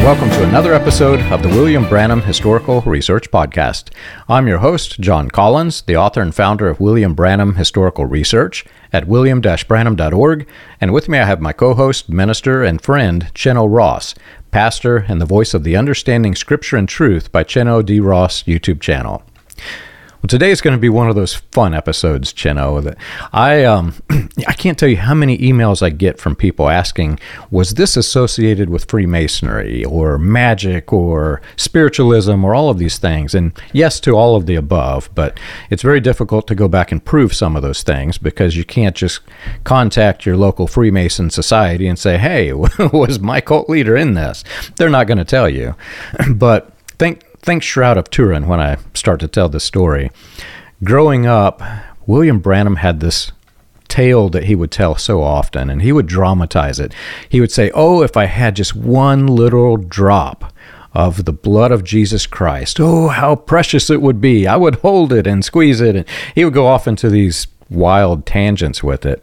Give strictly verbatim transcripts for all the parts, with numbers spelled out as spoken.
welcome to another episode of the William Branham Historical Research Podcast. I'm your host, John Collins, the author and founder of William Branham Historical Research at william dash branham dot org, and with me I have my co-host, minister, and friend, Cheno Ross, pastor and the voice of the Understanding Scripture and Truth by Cheno D. Ross YouTube channel. Well, today is going to be one of those fun episodes, Cheno. That I um I can't tell you how many emails I get from people asking, was this associated with Freemasonry or magic or spiritualism or all of these things? And yes to all of the above, but it's very difficult to go back and prove some of those things because you can't just contact your local Freemason society and say, hey, was my cult leader in this? They're not going to tell you. But think Think Shroud of Turin when I start to tell this story. Growing up, William Branham had this tale that he would tell so often, and he would dramatize it. He would say, oh, if I had just one little drop of the blood of Jesus Christ, oh, how precious it would be. I would hold it and squeeze it. And he would go off into these wild tangents with it.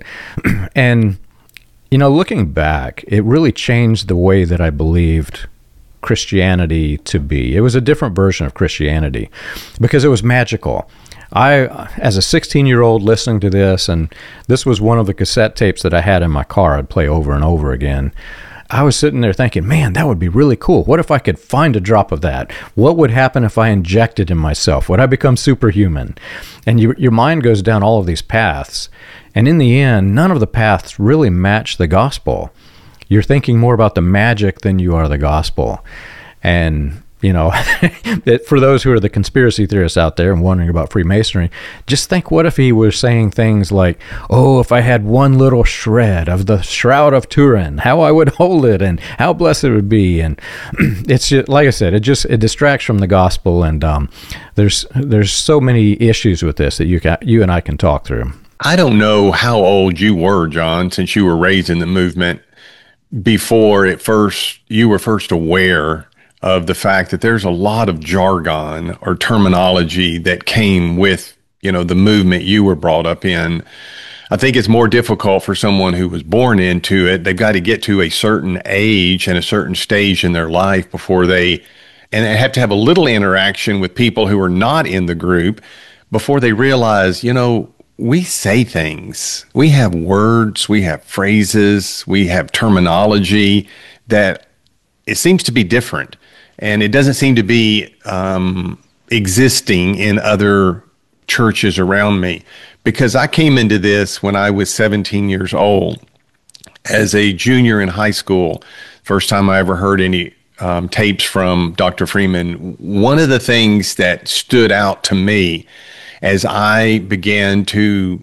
And, you know, looking back, it really changed the way that I believed Christianity to be. It was a different version of Christianity because it was magical. I, as a sixteen-year-old listening to this, and this was one of the cassette tapes that I had in my car I'd play over and over again, I was sitting there thinking, man, that would be really cool. What if I could find a drop of that? What would happen if I injected in myself? Would I become superhuman? And you, your mind goes down all of these paths. And in the end, none of the paths really match the gospel. You're thinking more about the magic than you are the gospel. And, you know, for those who are the conspiracy theorists out there and wondering about Freemasonry, just think, what if he was saying things like, oh, if I had one little shred of the Shroud of Turin, how I would hold it and how blessed it would be. And it's just, like I said, it just, it distracts from the gospel. And um, there's there's so many issues with this that you can, you and I can talk through. I don't know how old you were, John, since you were raised in the movement, before it first you were first aware of the fact that there's a lot of jargon or terminology that came with, you know, the movement you were brought up in. I think it's more difficult for someone who was born into it. They've got to get to a certain age and a certain stage in their life before they, and they have to have a little interaction with people who are not in the group before they realize, you know, we say things, we have words, we have phrases, we have terminology that it seems to be different. And it doesn't seem to be um, existing in other churches around me, because I came into this when I was seventeen years old as a junior in high school. First time I ever heard any um, tapes from Doctor Freeman. One of the things that stood out to me as I began to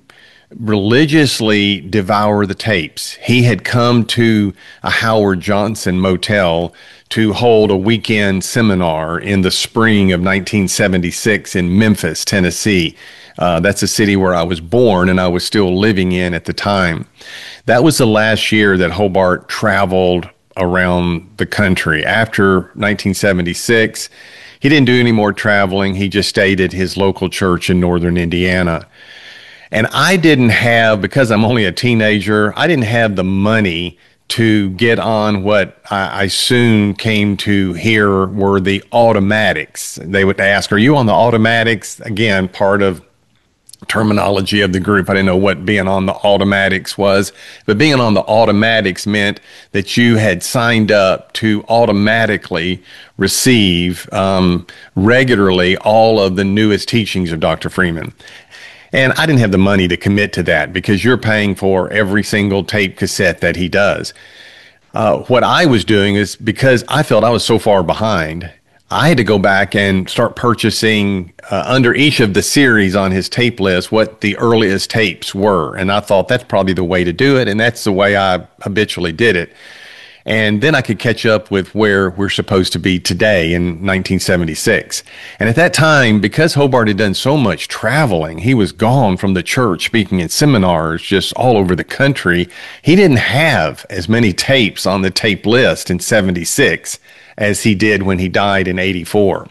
religiously devour the tapes. He had come to a Howard Johnson motel to hold a weekend seminar in the spring of nineteen seventy-six in Memphis, Tennessee. Uh, that's a city where I was born and I was still living in at the time. That was the last year that Hobart traveled around the country. After nineteen seventy-six, he didn't do any more traveling. He just stayed at his local church in northern Indiana. And I didn't have, because I'm only a teenager, I didn't have the money to get on what I, I soon came to hear were the automatics. They would ask, are you on the automatics? Again, part of terminology of the group. I didn't know what being on the automatics was, but being on the automatics meant that you had signed up to automatically receive um, regularly all of the newest teachings of Doctor Freeman. And I didn't have the money to commit to that because you're paying for every single tape cassette that he does. Uh, what I was doing is, because I felt I was so far behind, I had to go back and start purchasing uh, under each of the series on his tape list what the earliest tapes were. And I thought that's probably the way to do it. And that's the way I habitually did it. And then I could catch up with where we're supposed to be today in nineteen seventy-six. And at that time, because Hobart had done so much traveling, he was gone from the church, speaking in seminars just all over the country. He didn't have as many tapes on the tape list in seventy-six as he did when he died in eighty-four.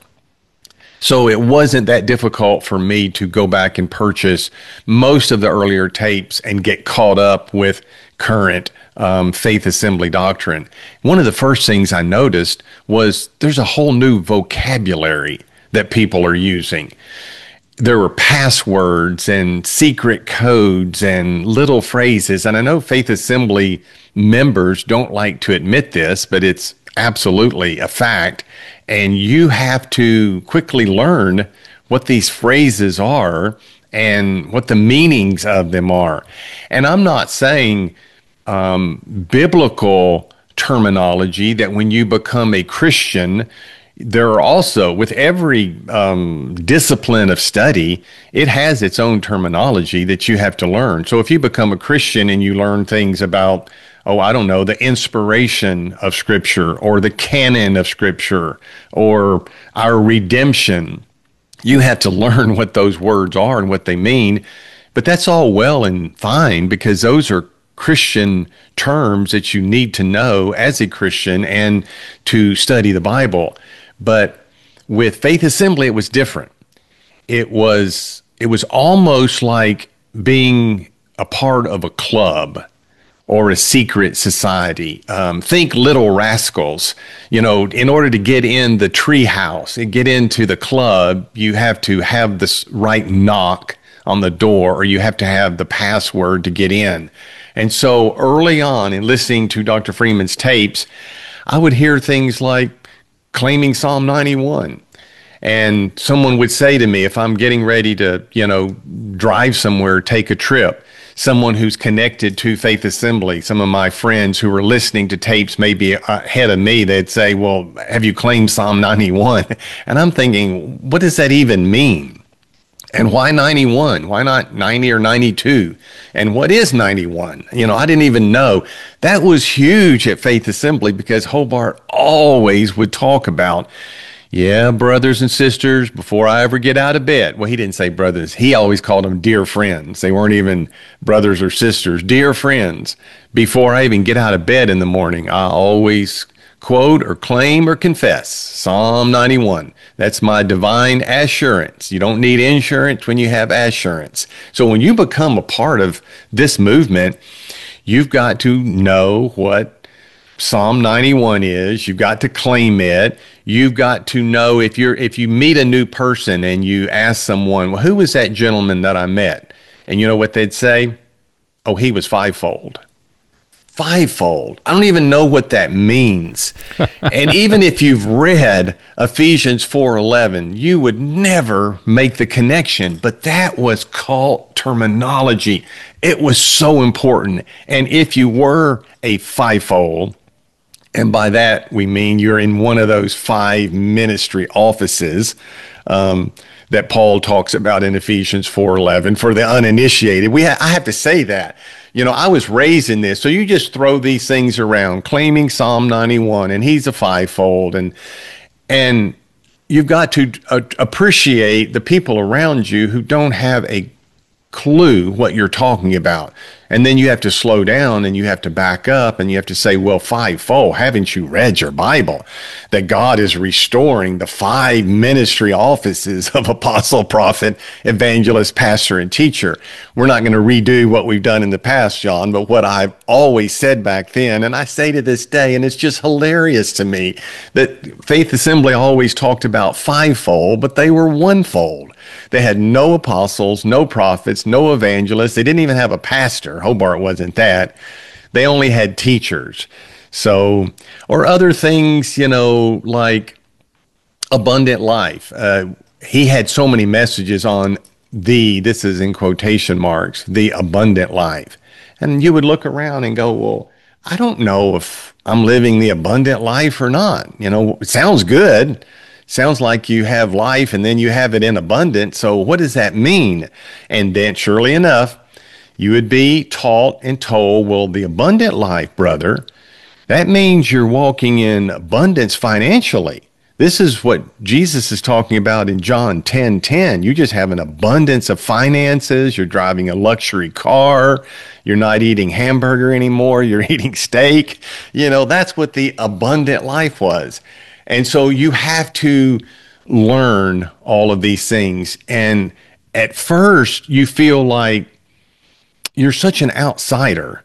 So it wasn't that difficult for me to go back and purchase most of the earlier tapes and get caught up with current um, faith assembly doctrine, one of the first things I noticed was there's a whole new vocabulary that people are using. There were passwords and secret codes and little phrases. And I know Faith Assembly members don't like to admit this, but it's absolutely a fact. And you have to quickly learn what these phrases are and what the meanings of them are. And I'm not saying um, biblical terminology that when you become a Christian, there are also, with every um, discipline of study, it has its own terminology that you have to learn. So if you become a Christian and you learn things about, oh, I don't know, the inspiration of Scripture or the canon of Scripture or our redemption, you have to learn what those words are and what they mean. But that's all well and fine because those are Christian terms that you need to know as a Christian and to study the Bible. But with Faith Assembly, it was different. It was it was almost like being a part of a club or a secret society. Um, think Little Rascals. You know, in order to get in the tree house and get into the club, you have to have the right knock on the door, or you have to have the password to get in. And so early on in listening to Doctor Freeman's tapes, I would hear things like claiming Psalm ninety-one. And someone would say to me, if I'm getting ready to, you know, drive somewhere, take a trip, someone who's connected to Faith Assembly, some of my friends who are listening to tapes maybe ahead of me, they'd say, well, have you claimed Psalm ninety-one? And I'm thinking, what does that even mean? And why ninety-one? Why not ninety or ninety-two? And what is ninety-one? You know, I didn't even know. That was huge at Faith Assembly because Hobart always would talk about, yeah, brothers and sisters, before I ever get out of bed. Well, he didn't say brothers. He always called them dear friends. They weren't even brothers or sisters. Dear friends, before I even get out of bed in the morning, I always quote or claim or confess Psalm ninety-one. That's my divine assurance. You don't need insurance when you have assurance. So when you become a part of this movement, you've got to know what Psalm ninety-one is. You've got to claim it. You've got to know if you're if you meet a new person and you ask someone, well, who was that gentleman that I met? And you know what they'd say? Oh, he was fivefold. Fivefold. I don't even know what that means. And even if you've read Ephesians four eleven, you would never make the connection. But that was cult terminology. It was so important. And if you were a fivefold, and by that we mean you're in one of those five ministry offices um, that Paul talks about in Ephesians four eleven for the uninitiated. We ha- I have to say that. You know, I was raised in this, so you just throw these things around, claiming Psalm ninety-one, and he's a fivefold, and and you've got to uh, appreciate the people around you who don't have a clue what you're talking about. And then you have to slow down and you have to back up and you have to say, well, fivefold, haven't you read your Bible? That God is restoring the five ministry offices of apostle, prophet, evangelist, pastor, and teacher. We're not going to redo what we've done in the past, John, but what I've always said back then, and I say to this day, and it's just hilarious to me, that Faith Assembly always talked about fivefold, but they were onefold. They had no apostles, no prophets, no evangelists. They didn't even have a pastor. Hobart wasn't that. They only had teachers. So, or other things, you know, like abundant life. Uh, he had so many messages on the, this is in quotation marks, the abundant life. And you would look around and go, well, I don't know if I'm living the abundant life or not. You know, it sounds good. Sounds like you have life and then you have it in abundance. So what does that mean? And then surely enough, you would be taught and told, well, the abundant life, brother, that means you're walking in abundance financially. This is what Jesus is talking about in John ten ten. You just have an abundance of finances. You're driving a luxury car. You're not eating hamburger anymore. You're eating steak. You know, that's what the abundant life was. And so you have to learn all of these things. And at first, you feel like you're such an outsider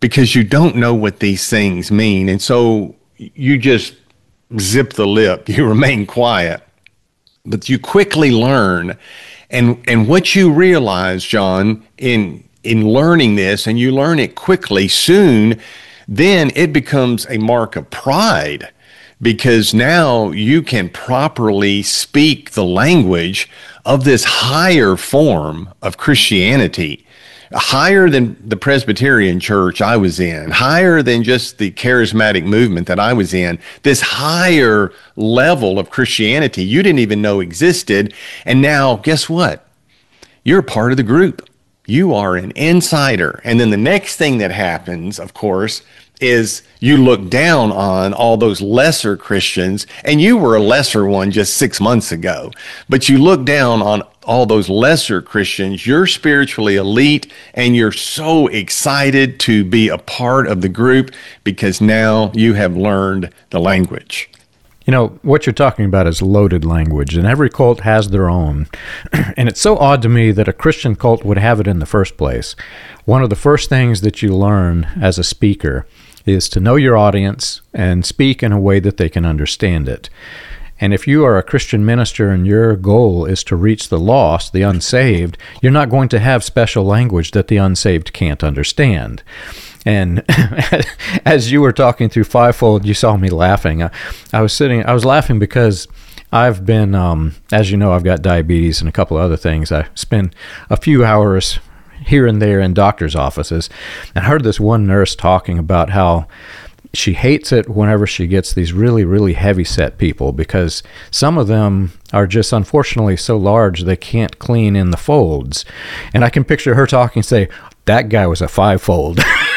because you don't know what these things mean. And so you just zip the lip, you remain quiet, but you quickly learn. And, and what you realize, John, in, in learning this, and you learn it quickly, soon, then it becomes a mark of pride, because now you can properly speak the language of this higher form of Christianity, higher than the Presbyterian church I was in, higher than just the charismatic movement that I was in, this higher level of Christianity you didn't even know existed. And now, guess what? You're a part of the group. You are an insider. And then the next thing that happens, of course, is you look down on all those lesser Christians, and you were a lesser one just six months ago, but you look down on all those lesser Christians. You're spiritually elite, and you're so excited to be a part of the group because now you have learned the language. You know, what you're talking about is loaded language, and every cult has their own. And it's so odd to me that a Christian cult would have it in the first place. One of the first things that you learn as a speaker is to know your audience and speak in a way that they can understand it. And if you are a Christian minister and your goal is to reach the lost, the unsaved, you're not going to have special language that the unsaved can't understand. And as you were talking through Fivefold, you saw me laughing. I, I was sitting, I was laughing because I've been, um, as you know, I've got diabetes and a couple of other things. I spend a few hours here and there in doctor's offices. And I heard this one nurse talking about how she hates it whenever she gets these really, really heavy-set people, because some of them are just unfortunately so large they can't clean in the folds. And I can picture her talking and say, that guy was a fivefold.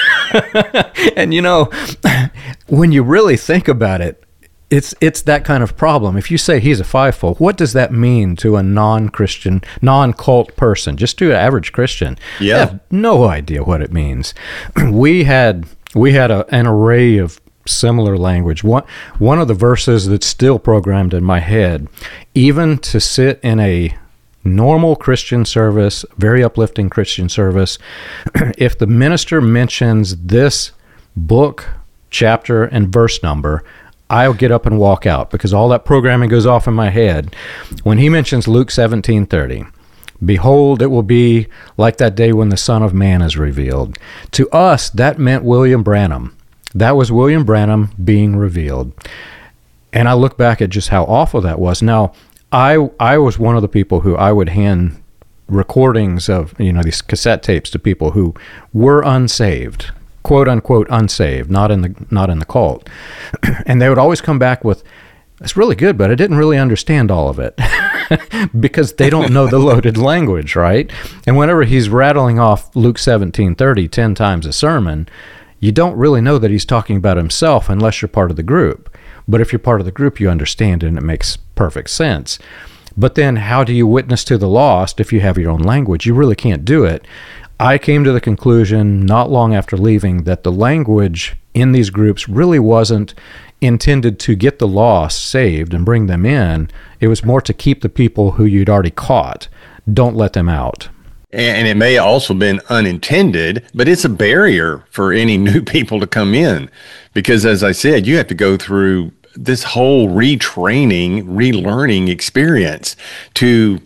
And you know, when you really think about it, It's it's that kind of problem. If you say he's a fivefold, what does that mean to a non-Christian, non-cult person, just to an average Christian? Yeah, they have no idea what it means. We had we had a, an array of similar language. One one of the verses that's still programmed in my head, even to sit in a normal Christian service, very uplifting Christian service, if the minister mentions this book, chapter, and verse number, I'll get up and walk out, because all that programming goes off in my head. When he mentions Luke seventeen thirty, behold, it will be like that day when the Son of Man is revealed. To us, that meant William Branham. That was William Branham being revealed. And I look back at just how awful that was. Now, I I was one of the people who I would hand recordings of, you know, these cassette tapes to people who were unsaved, quote unquote unsaved, not in the not in the cult. And they would always come back with, it's really good, but I didn't really understand all of it. Because they don't know the loaded language, right? And whenever he's rattling off Luke seventeen thirty ten times a sermon, you don't really know that he's talking about himself unless you're part of the group. But if you're part of the group, you understand it, and it makes perfect sense. But then how do you witness to the lost if you have your own language? You really can't do it. I came to the conclusion not long after leaving that the language in these groups really wasn't intended to get the lost saved and bring them in. It was more to keep the people who you'd already caught. Don't let them out. And it may also been unintended, but it's a barrier for any new people to come in. Because as I said, you have to go through this whole retraining, relearning experience to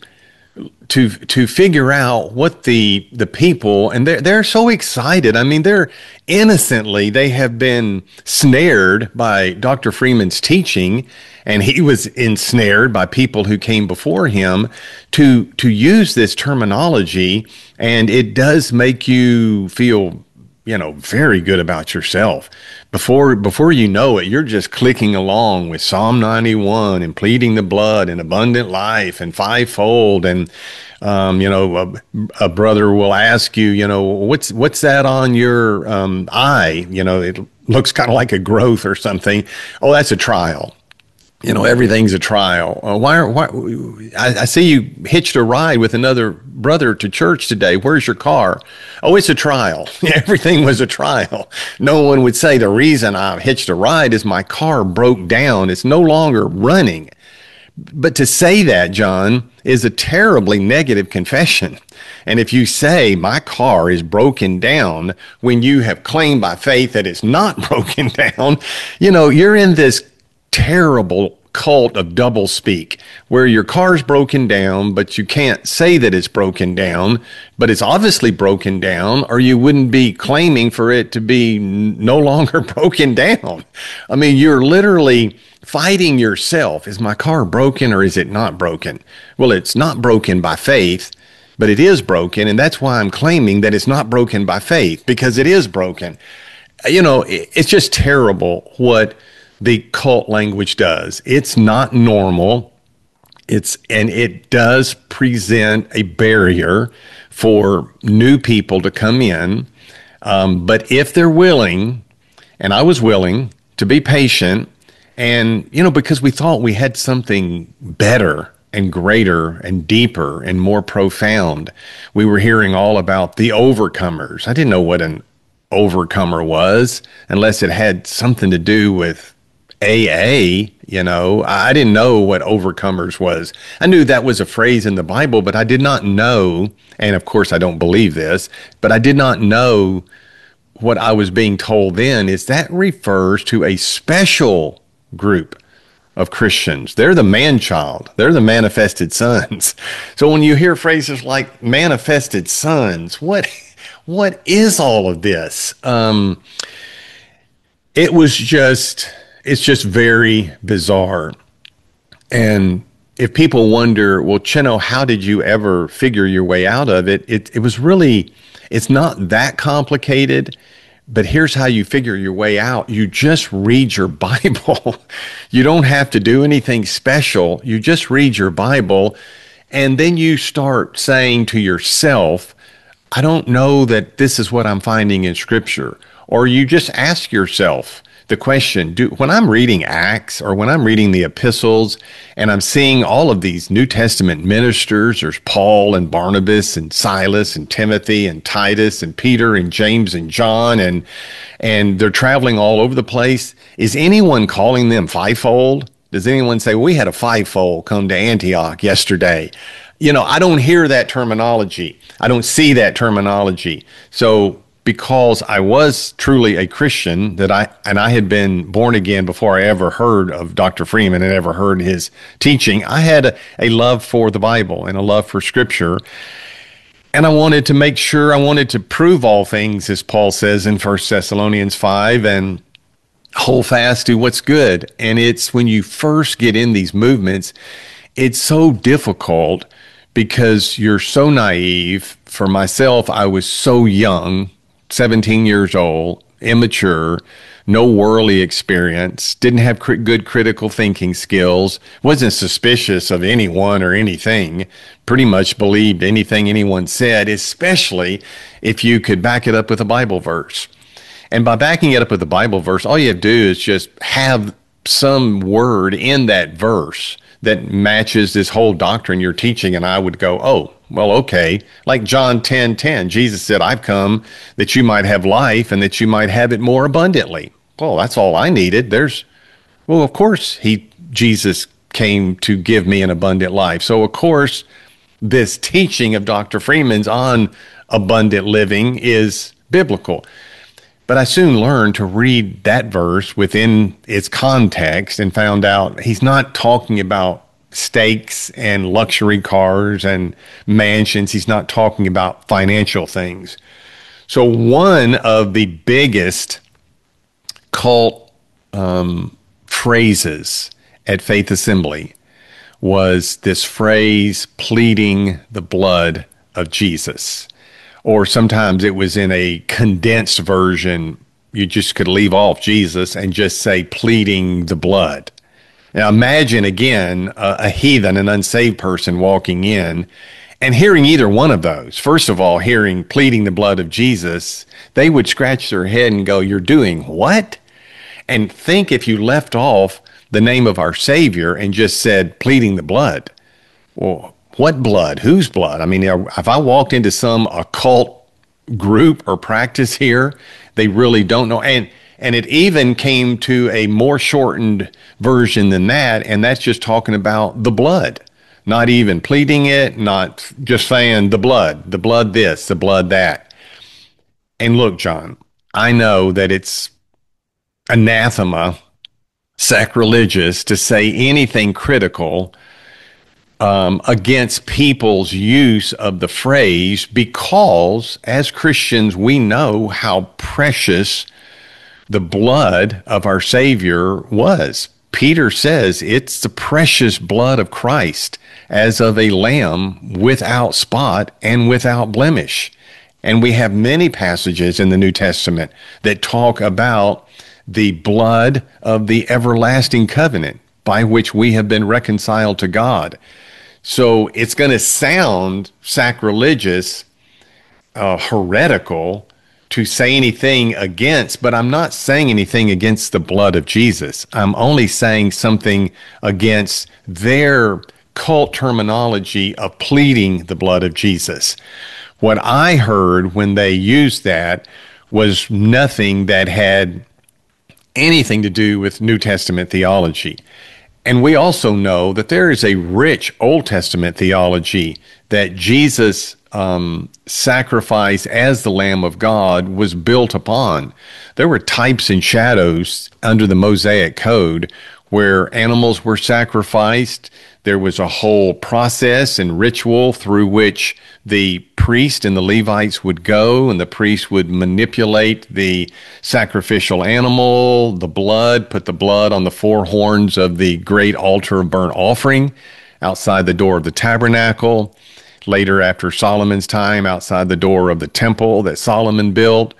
to to figure out what the the people, and they're they're so excited. I mean, they're innocently, they have been snared by Doctor Freeman's teaching, and he was ensnared by people who came before him to to use this terminology, and it does make you feel, you know, very good about yourself. Before before you know it, you're just clicking along with Psalm ninety-one and pleading the blood and abundant life and fivefold. And, um, you know, a, a brother will ask you, you know, what's what's that on your um, eye? You know, it looks kind of like a growth or something. Oh, that's a trial. You know, everything's a trial. Uh, why? Why? I, I see you hitched a ride with another brother to church today. Where's your car? Oh, it's a trial. Everything was a trial. No one would say the reason I hitched a ride is my car broke down. It's no longer running. But to say that, John, is a terribly negative confession. And if you say my car is broken down when you have claimed by faith that it's not broken down, you know, you're in this terrible cult of double speak where your car's broken down, but you can't say that it's broken down, but it's obviously broken down, or you wouldn't be claiming for it to be no longer broken down. I mean, you're literally fighting yourself. Is my car broken or is it not broken? Well, it's not broken by faith, but it is broken. And that's why I'm claiming that it's not broken by faith, because it is broken. You know, it's just terrible what the cult language does. It's not normal. It's, and it does present a barrier for new people to come in. Um, but if they're willing, and I was willing to be patient, and, you know, because we thought we had something better and greater and deeper and more profound. We were hearing all about the overcomers. I didn't know what an overcomer was unless it had something to do with A A, you know. I didn't know what overcomers was. I knew that was a phrase in the Bible, but I did not know, and of course I don't believe this, but I did not know what I was being told then is that refers to a special group of Christians. They're the man-child. They're the manifested sons. So when you hear phrases like manifested sons, what what is all of this? Um, it was just, it's just very bizarre. And if people wonder, well, Chino, how did you ever figure your way out of it? It, it was really, it's not that complicated. But here's how you figure your way out. You just read your Bible. You don't have to do anything special. You just read your Bible, and then you start saying to yourself, I don't know that this is what I'm finding in Scripture. Or you just ask yourself the question, do, when I'm reading Acts or when I'm reading the epistles and I'm seeing all of these New Testament ministers, there's Paul and Barnabas and Silas and Timothy and Titus and Peter and James and John, and and they're traveling all over the place. Is anyone calling them fivefold? Does anyone say, we had a fivefold come to Antioch yesterday? You know, I don't hear that terminology. I don't see that terminology. So because I was truly a Christian, that I and I had been born again before I ever heard of Doctor Freeman and ever heard his teaching, I had a, a love for the Bible and a love for Scripture. And I wanted to make sure, I wanted to prove all things, as Paul says in First Thessalonians five, and hold fast to what's good. And it's when you first get in these movements, it's so difficult because you're so naive. For myself, I was so young, seventeen years old, immature, no worldly experience, didn't have cr- good critical thinking skills, wasn't suspicious of anyone or anything, pretty much believed anything anyone said, especially if you could back it up with a Bible verse. And by backing it up with a Bible verse, all you have to do is just have some word in that verse that matches this whole doctrine you're teaching, and I would go, oh, well, okay. Like John ten ten, Jesus said, I've come that you might have life and that you might have it more abundantly. Well, that's all I needed. There's, well, of course, he, Jesus came to give me an abundant life. So, of course, this teaching of Doctor Freeman's on abundant living is biblical. But I soon learned to read that verse within its context and found out he's not talking about steaks and luxury cars and mansions. He's not talking about financial things. So one of the biggest cult um, phrases at Faith Assembly was this phrase, pleading the blood of Jesus. Or sometimes it was in a condensed version. You just could leave off Jesus and just say pleading the blood. Now imagine again a, a heathen, an unsaved person walking in and hearing either one of those. First of all, hearing pleading the blood of Jesus, they would scratch their head and go, you're doing what? And think if you left off the name of our Savior and just said pleading the blood. Well, what blood? Whose blood? I mean, if I walked into some occult group or practice here, they really don't know. And And it even came to a more shortened version than that, and that's just talking about the blood. Not even pleading it, not just saying the blood, the blood this, the blood that. And look, John, I know that it's anathema, sacrilegious to say anything critical um, against people's use of the phrase, because as Christians, we know how precious the blood of our Savior was. Peter says it's the precious blood of Christ as of a lamb without spot and without blemish. And we have many passages in the New Testament that talk about the blood of the everlasting covenant by which we have been reconciled to God. So it's going to sound sacrilegious, uh, heretical, to say anything against, but I'm not saying anything against the blood of Jesus. I'm only saying something against their cult terminology of pleading the blood of Jesus. What I heard when they used that was nothing that had anything to do with New Testament theology. And we also know that there is a rich Old Testament theology that Jesus' um, sacrifice as the Lamb of God was built upon. There were types and shadows under the Mosaic Code where animals were sacrificed. There was a whole process and ritual through which the priest and the Levites would go, and the priest would manipulate the sacrificial animal, the blood, put the blood on the four horns of the great altar of burnt offering outside the door of the tabernacle. Later, after Solomon's time, outside the door of the temple that Solomon built.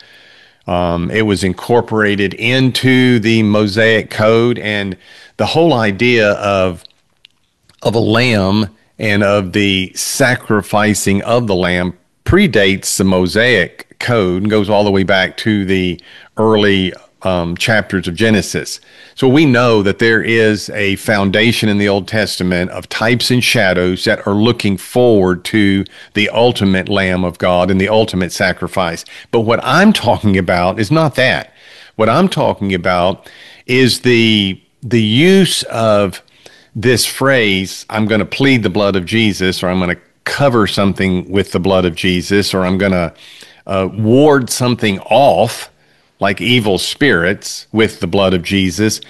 Um, it was incorporated into the Mosaic Code, and the whole idea of of a lamb and of the sacrificing of the lamb predates the Mosaic Code and goes all the way back to the early um, chapters of Genesis. So we know that there is a foundation in the Old Testament of types and shadows that are looking forward to the ultimate Lamb of God and the ultimate sacrifice. But what I'm talking about is not that. What I'm talking about is the the use of this phrase, I'm going to plead the blood of Jesus, or I'm going to cover something with the blood of Jesus, or I'm going to uh, ward something off, like evil spirits, with the blood of Jesus,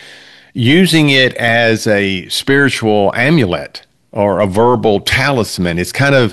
using it as a spiritual amulet or a verbal talisman. It's kind of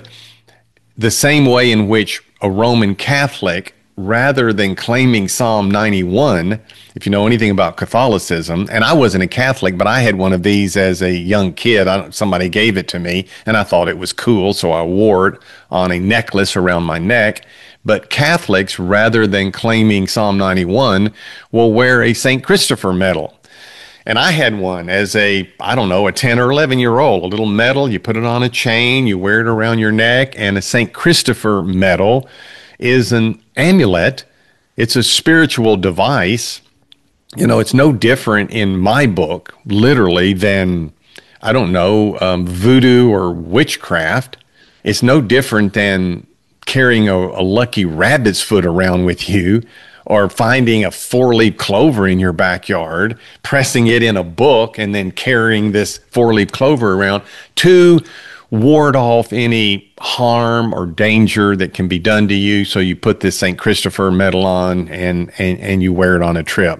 the same way in which a Roman Catholic, rather than claiming Psalm ninety-one, if you know anything about Catholicism, and I wasn't a Catholic, but I had one of these as a young kid. I, somebody gave it to me, and I thought it was cool, so I wore it on a necklace around my neck. But Catholics, rather than claiming Psalm ninety-one, will wear a Saint Christopher medal. And I had one as a, I don't know, a ten or eleven year old, a little medal. You put it on a chain, you wear it around your neck, and a Saint Christopher medal is an amulet. It's a spiritual device. You know, it's no different in my book, literally, than, I don't know, um, voodoo or witchcraft. It's no different than carrying a, a lucky rabbit's foot around with you, or finding a four-leaf clover in your backyard, pressing it in a book, and then carrying this four-leaf clover around to ward off any harm or danger that can be done to you. So you put this Saint Christopher medal on and, and, and you wear it on a trip.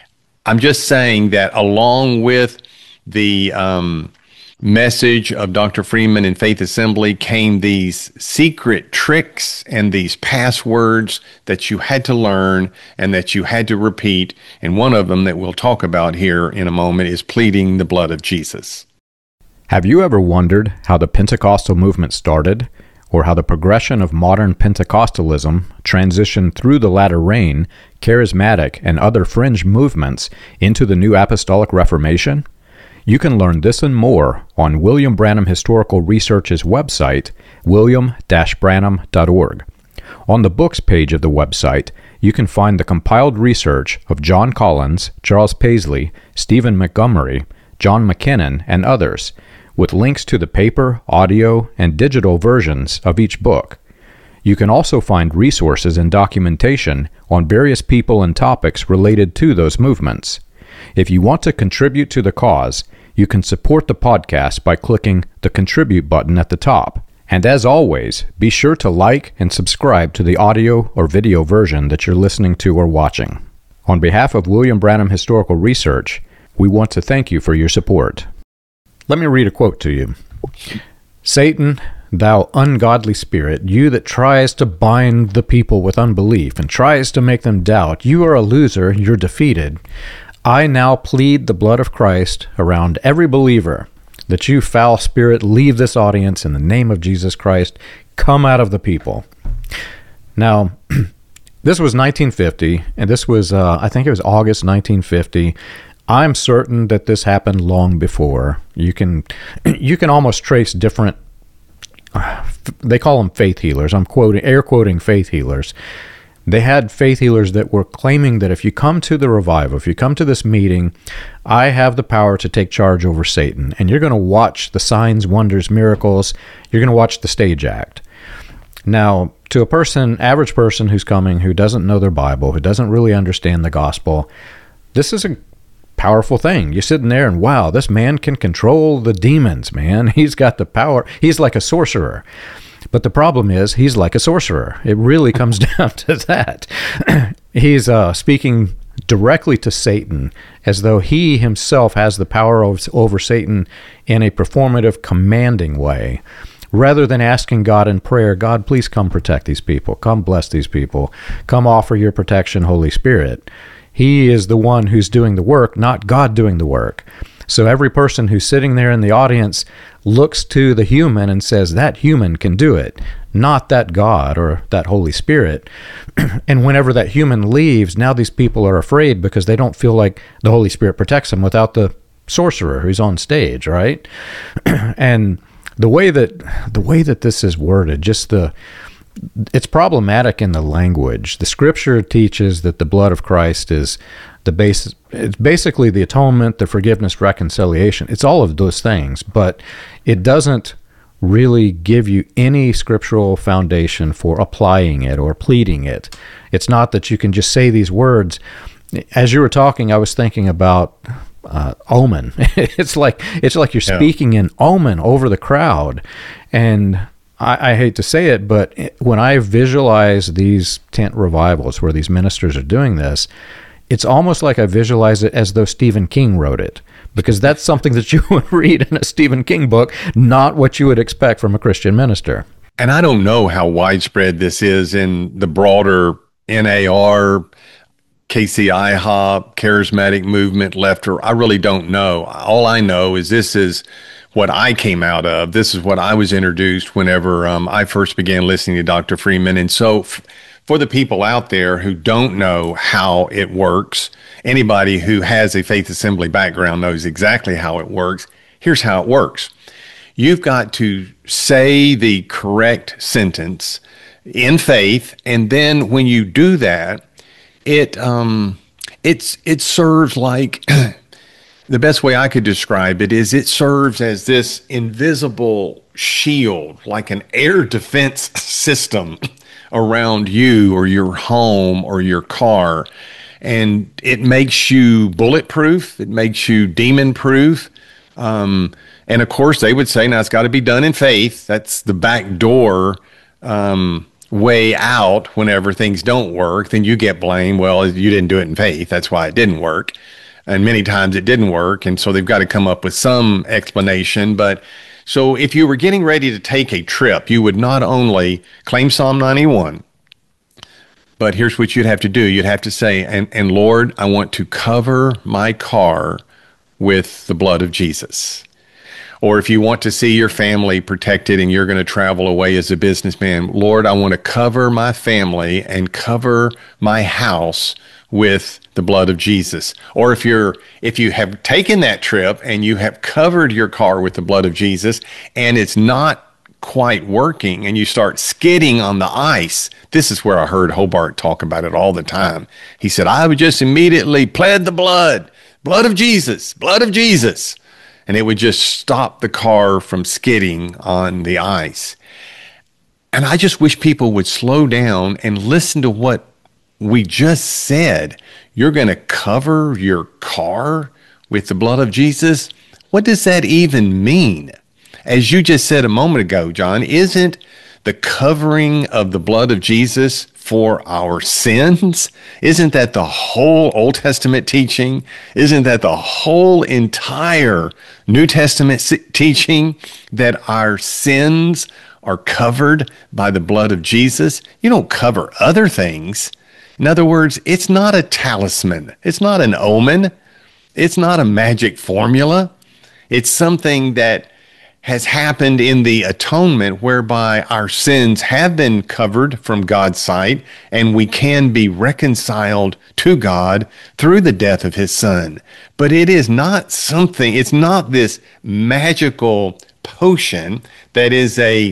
I'm just saying that along with the um, message of Doctor Freeman and Faith Assembly came these secret tricks and these passwords that you had to learn and that you had to repeat. And one of them that we'll talk about here in a moment is pleading the blood of Jesus. Have you ever wondered how the Pentecostal movement started, or how the progression of modern Pentecostalism transitioned through the latter rain, charismatic, and other fringe movements into the New Apostolic Reformation? You can learn this and more on William Branham Historical Research's website, william dash branham dot org. On the books page of the website, you can find the compiled research of John Collins, Charles Paisley, Stephen Montgomery, John McKinnon, and others, with links to the paper, audio, and digital versions of each book. You can also find resources and documentation on various people and topics related to those movements. If you want to contribute to the cause, you can support the podcast by clicking the Contribute button at the top. And as always, be sure to like and subscribe to the audio or video version that you're listening to or watching. On behalf of William Branham Historical Research, we want to thank you for your support. Let me read a quote to you. Satan, thou ungodly spirit, you that tries to bind the people with unbelief and tries to make them doubt, you are a loser, you're defeated. I now plead the blood of Christ around every believer, that you foul spirit leave this audience in the name of Jesus Christ. Come out of the people. Now, this was nineteen fifty, and this was, uh, I think it was August nineteen fifty. I'm certain that this happened long before. You can, you can almost trace different, uh, they call them faith healers. I'm quoting, air quoting faith healers. They had faith healers that were claiming that if you come to the revival, if you come to this meeting, I have the power to take charge over Satan. And you're going to watch the signs, wonders, miracles. You're going to watch the stage act. Now, to a person, average person who's coming, who doesn't know their Bible, who doesn't really understand the gospel, this is a powerful thing. You're sitting there and, wow, this man can control the demons, man. He's got the power. He's like a sorcerer. But the problem is, he's like a sorcerer. It really comes down to that. He's uh, speaking directly to Satan as though he himself has the power of, over Satan in a performative, commanding way, rather than asking God in prayer, God, please come protect these people. Come bless these people. Come offer your protection, Holy Spirit. He is the one who's doing the work, not God doing the work. So every person who's sitting there in the audience looks to the human and says, that human can do it, not that God or that Holy Spirit. And whenever that human leaves, now these people are afraid because they don't feel like the Holy Spirit protects them without the sorcerer who's on stage, right? And the way that the way that this is worded, just the it's problematic in the language. The scripture teaches that the blood of Christ is the base. It's basically the atonement, the forgiveness, reconciliation. It's all of those things, but it doesn't really give you any scriptural foundation for applying it or pleading it. It's not that you can just say these words. As you were talking, I was thinking about uh, omen. It's like it's like you're speaking yeah. in omen over the crowd, and I, I hate to say it, but when I visualize these tent revivals where these ministers are doing this, it's almost like I visualize it as though Stephen King wrote it, because that's something that you would read in a Stephen King book, not what you would expect from a Christian minister. And I don't know how widespread this is in the broader N A R, K C I H O P, charismatic movement, left or I really don't know. All I know is this is what I came out of. This is what I was introduced whenever um, I first began listening to Doctor Freeman. And so f- for the people out there who don't know how it works, anybody who has a faith assembly background knows exactly how it works. Here's how it works. You've got to say the correct sentence in faith, and then when you do that, it um, it's it serves like the best way I could describe it is it serves as this invisible shield, like an air defense system around you or your home or your car. And it makes you bulletproof. It makes you demon-proof. Um, and of course, they would say, now it's got to be done in faith. That's the back door um, way out whenever things don't work. Then you get blamed. Well, you didn't do it in faith. That's why it didn't work. And many times it didn't work. And so they've got to come up with some explanation. But so if you were getting ready to take a trip, you would not only claim Psalm ninety-one, but here's what you'd have to do. You'd have to say, and, and Lord, I want to cover my car with the blood of Jesus. Or if you want to see your family protected and you're going to travel away as a businessman, Lord, I want to cover my family and cover my house with the blood of Jesus. Or if you're if you have taken that trip and you have covered your car with the blood of Jesus and it's not quite working and you start skidding on the ice, this is where I heard Hobart talk about it all the time. He said, I would just immediately plead the blood, blood of Jesus, blood of Jesus. And it would just stop the car from skidding on the ice. And I just wish people would slow down and listen to what we just said. You're going to cover your car with the blood of Jesus? What does that even mean? As you just said a moment ago, John, isn't the covering of the blood of Jesus for our sins? Isn't that the whole Old Testament teaching? Isn't that the whole entire New Testament teaching, that our sins are covered by the blood of Jesus? You don't cover other things. In other words, it's not a talisman. It's not an omen. It's not a magic formula. It's something that has happened in the atonement, whereby our sins have been covered from God's sight, and we can be reconciled to God through the death of his son. But it is not something, it's not this magical potion that is a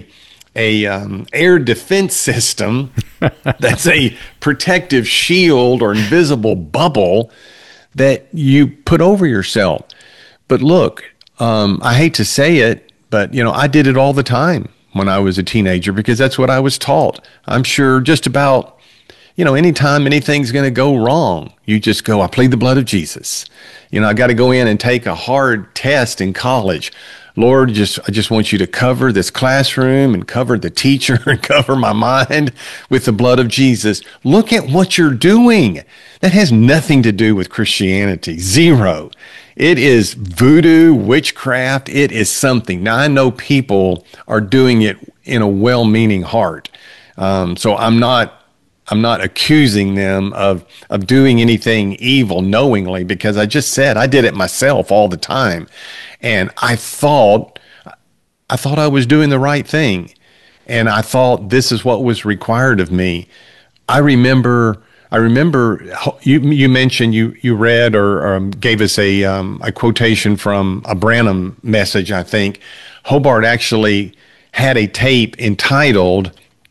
a um, air defense system that's a protective shield or invisible bubble that you put over yourself. But look, um, I hate to say it, but, you know, I did it all the time when I was a teenager because that's what I was taught. I'm sure just about, you know, anytime anything's going to go wrong, you just go, I plead the blood of Jesus. You know, I got to go in and take a hard test in college. Lord, just I just want you to cover this classroom and cover the teacher and cover my mind with the blood of Jesus. Look at what you're doing. That has nothing to do with Christianity. Zero. It is voodoo, witchcraft. It is something. Now, I know people are doing it in a well-meaning heart. Um, so I'm not I'm not accusing them of, of doing anything evil knowingly, because I just said I did it myself all the time. And I thought, I thought I was doing the right thing. And I thought this is what was required of me. I remember, I remember you, you mentioned you, you read or, or gave us a, um, a quotation from a Branham message, I think. Hobart actually had a tape entitled,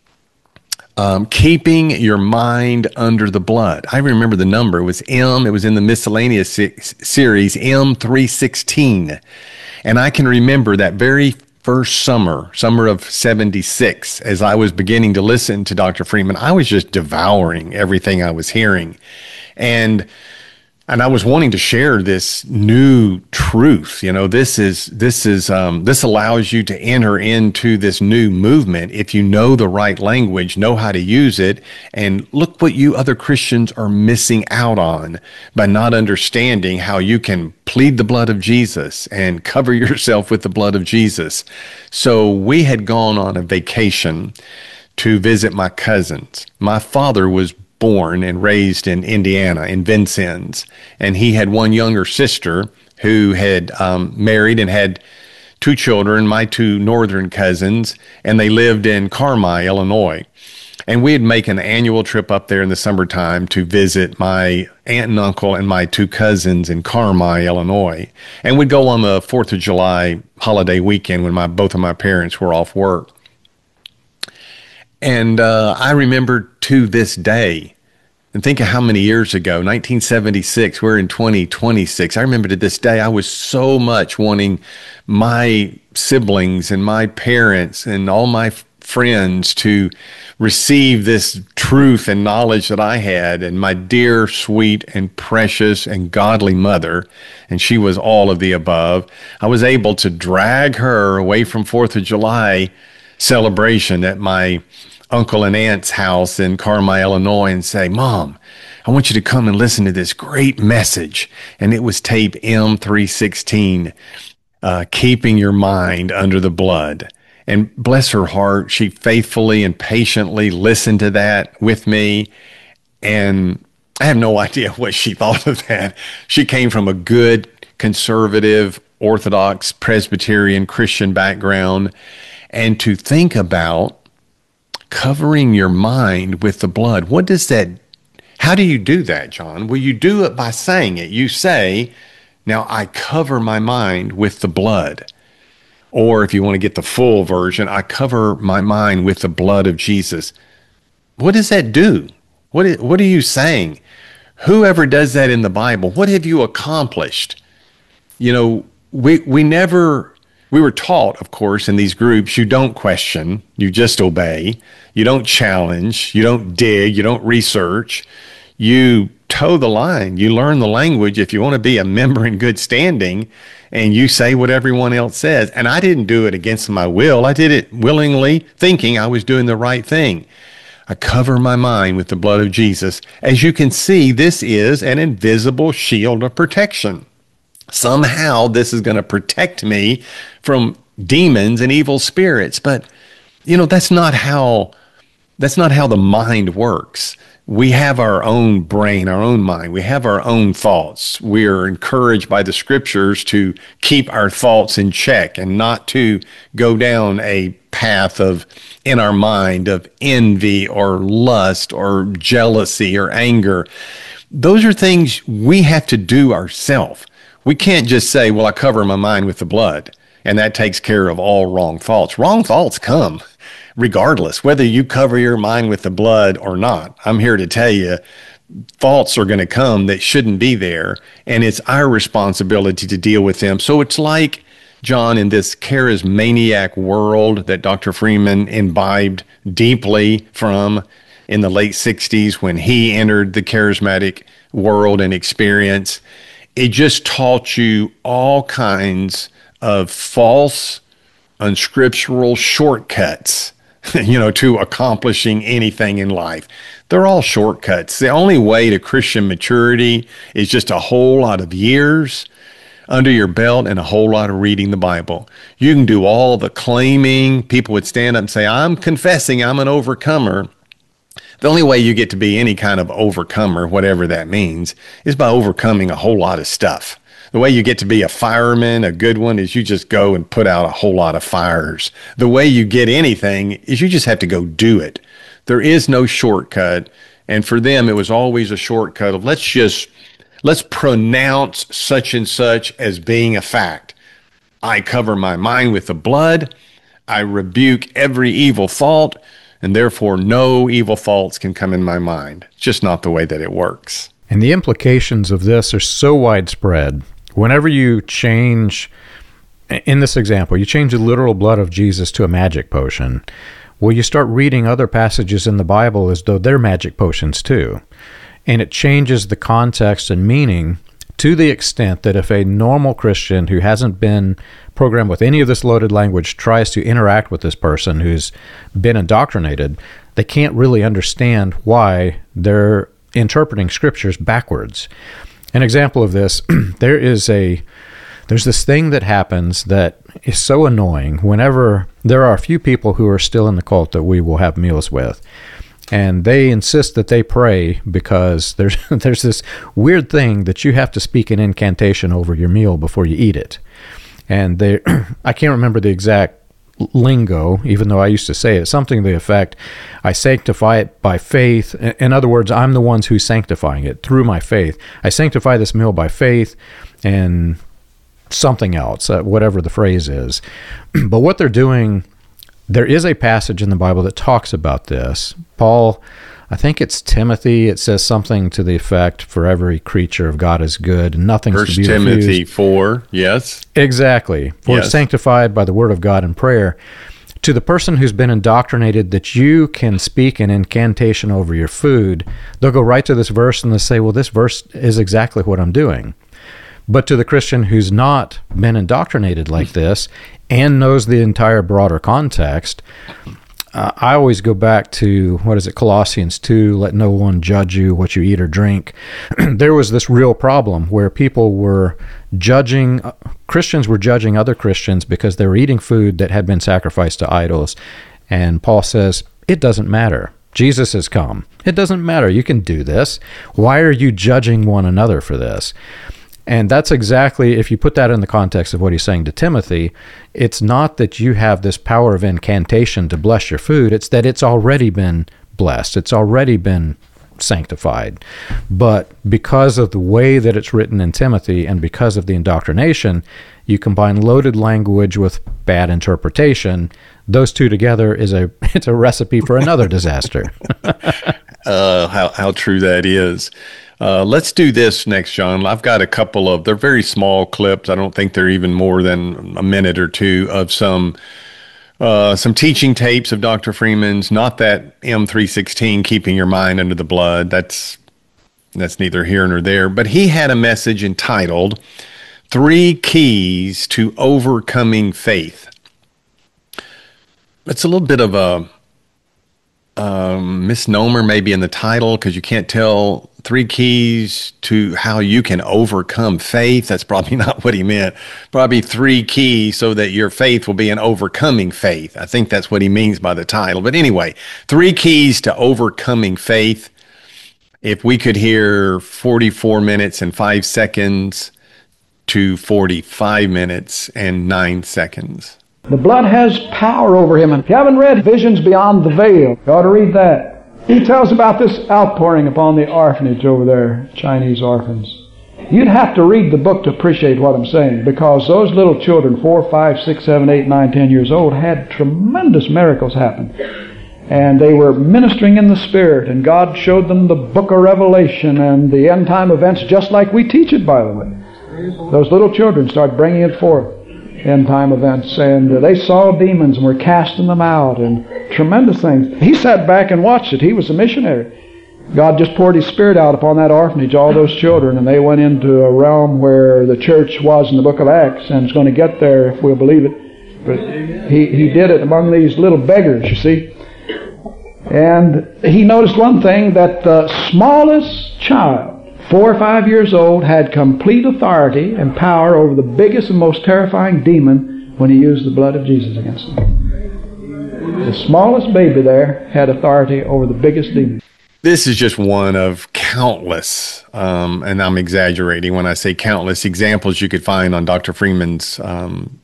Um, keeping your mind under the blood. I remember the number. It was M. It was in the miscellaneous series, M three sixteen. And I can remember that very first summer, summer of seventy-six, as I was beginning to listen to Doctor Freeman, I was just devouring everything I was hearing. And And I was wanting to share this new truth. You know, this is, this is, um, this allows you to enter into this new movement if you know the right language, know how to use it. And look what you other Christians are missing out on by not understanding how you can plead the blood of Jesus and cover yourself with the blood of Jesus. So we had gone on a vacation to visit my cousins. My father was born and raised in Indiana, in Vincennes, and he had one younger sister who had um, married and had two children, my two northern cousins, and they lived in Carmi, Illinois. And we'd make an annual trip up there in the summertime to visit my aunt and uncle and my two cousins in Carmi, Illinois. And we'd go on the fourth of July holiday weekend when my both of my parents were off work. And uh, I remember to this day, and think of how many years ago, nineteen seventy-six, we're in twenty twenty-six. I remember to this day, I was so much wanting my siblings and my parents and all my friends to receive this truth and knowledge that I had. And my dear, sweet, and precious and godly mother, and she was all of the above, I was able to drag her away from fourth of July celebration at my uncle and aunt's house in Carmi, Illinois, and say, Mom, I want you to come and listen to this great message. And it was tape M three sixteen, uh, keeping your mind under the blood. And bless her heart, she faithfully and patiently listened to that with me. And I have no idea what she thought of that. She came from a good, conservative, Orthodox, Presbyterian, Christian background. And to think about covering your mind with the blood, what does that, how do you do that, John? Well, you do it by saying it. You say, now I cover my mind with the blood. Or if you want to get the full version, I cover my mind with the blood of Jesus. What does that do? What is, what are you saying? Whoever does that in the Bible, what have you accomplished? You know, we we never We were taught, of course, in these groups, you don't question, you just obey. You don't challenge, you don't dig, you don't research. You toe the line. You learn the language if you want to be a member in good standing, and you say what everyone else says. And I didn't do it against my will. I did it willingly, thinking I was doing the right thing. I cover my mind with the blood of Jesus. As you can see, this is an invisible shield of protection. Somehow this is going to protect me from demons and evil spirits. But, you know, that's not how, that's not how the mind works. We have our own brain, our own mind. We have our own thoughts. We are encouraged by the scriptures to keep our thoughts in check and not to go down a path of, in our mind, of envy or lust or jealousy or anger. Those are things we have to do ourselves. We can't just say, well, I cover my mind with the blood, and that takes care of all wrong thoughts. Wrong thoughts come regardless, whether you cover your mind with the blood or not. I'm here to tell you, thoughts are going to come that shouldn't be there, and it's our responsibility to deal with them. So it's like, John, in this charismaniac world that Doctor Freeman imbibed deeply from in the late sixties when he entered the charismatic world and experience, it just taught you all kinds of false, unscriptural shortcuts, you know, to accomplishing anything in life. They're all shortcuts. The only way to Christian maturity is just a whole lot of years under your belt and a whole lot of reading the Bible. You can do all the claiming. People would stand up and say, I'm confessing I'm an overcomer. The only way you get to be any kind of overcomer, whatever that means, is by overcoming a whole lot of stuff. The way you get to be a fireman, a good one, is you just go and put out a whole lot of fires. The way you get anything is you just have to go do it. There is no shortcut. And for them, it was always a shortcut of let's just, let's pronounce such and such as being a fact. I cover my mind with the blood. I rebuke every evil thought, and therefore no evil thoughts can come in my mind. It's just not the way that it works. And the implications of this are so widespread. Whenever you change, in this example, you change the literal blood of Jesus to a magic potion, well, you start reading other passages in the Bible as though they're magic potions too. And it changes the context and meaning to the extent that if a normal Christian who hasn't been programmed with any of this loaded language tries to interact with this person who's been indoctrinated, they can't really understand why they're interpreting scriptures backwards. An example of this, there is a there's this thing that happens that is so annoying whenever there are a few people who are still in the cult that we will have meals with. And they insist that they pray because there's there's this weird thing that you have to speak an incantation over your meal before you eat it. And they, I can't remember the exact lingo, even though I used to say it, something to the effect, I sanctify it by faith. In other words, I'm the ones who's sanctifying it through my faith. I sanctify this meal by faith and something else, uh, whatever the phrase is. But what they're doing, there is a passage in the Bible that talks about this. Paul, I think it's Timothy, it says something to the effect, for every creature of God is good, and nothing's First to be refused. Timothy four, yes. Exactly. For Yes. sanctified by the word of God and prayer. To the person who's been indoctrinated that you can speak an incantation over your food, they'll go right to this verse and they'll say, well, this verse is exactly what I'm doing. But to the Christian who's not been indoctrinated like this and knows the entire broader context, uh, I always go back to, what is it, Colossians two, let no one judge you what you eat or drink. There was this real problem where people were judging, uh, Christians were judging other Christians because they were eating food that had been sacrificed to idols. And Paul says, it doesn't matter. Jesus has come. It doesn't matter. You can do this. Why are you judging one another for this? And that's exactly, if you put that in the context of what he's saying to Timothy, it's not that you have this power of incantation to bless your food, it's that it's already been blessed, it's already been sanctified. But because of the way that it's written in Timothy and because of the indoctrination, you combine loaded language with bad interpretation. Those two together is a it's a recipe for another disaster. uh, how, how true that is. Uh, let's do this next, John. I've got a couple of, they're very small clips. I don't think they're even more than a minute or two of some uh, some teaching tapes of Doctor Freeman's, not that M three sixteen, keeping your mind under the blood. That's, that's neither here nor there. But he had a message entitled, Three Keys to Overcoming Faith. It's a little bit of a um, misnomer maybe in the title, because you can't tell three keys to how you can overcome faith. That's probably not what he meant. Probably three keys so that your faith will be an overcoming faith. I think that's what he means by the title. But anyway, three keys to overcoming faith. If we could hear forty-four minutes and five seconds to forty-five minutes and nine seconds. The blood has power over him. And if you haven't read Visions Beyond the Veil, you ought to read that. He tells about this outpouring upon the orphanage over there, Chinese orphans. You'd have to read the book to appreciate what I'm saying, because those little children, four, five, six, seven, eight, nine, ten years old, had tremendous miracles happen. And they were ministering in the Spirit, and God showed them the book of Revelation and the end time events, just like we teach it, by the way. Those little children start bringing it forth, end time events, and uh, they saw demons and were casting them out, and tremendous things. He sat back and watched it. He was a missionary. God just poured His Spirit out upon that orphanage, all those children, and they went into a realm where the church was in the book of Acts, and it's going to get there if we'll believe it. But he, he did it among these little beggars, you see. And he noticed one thing, that the smallest child, four or five years old, had complete authority and power over the biggest and most terrifying demon when he used the blood of Jesus against him. The smallest baby there had authority over the biggest demon. This is just one of countless, um, and I'm exaggerating when I say countless, examples you could find on Doctor Freeman's um,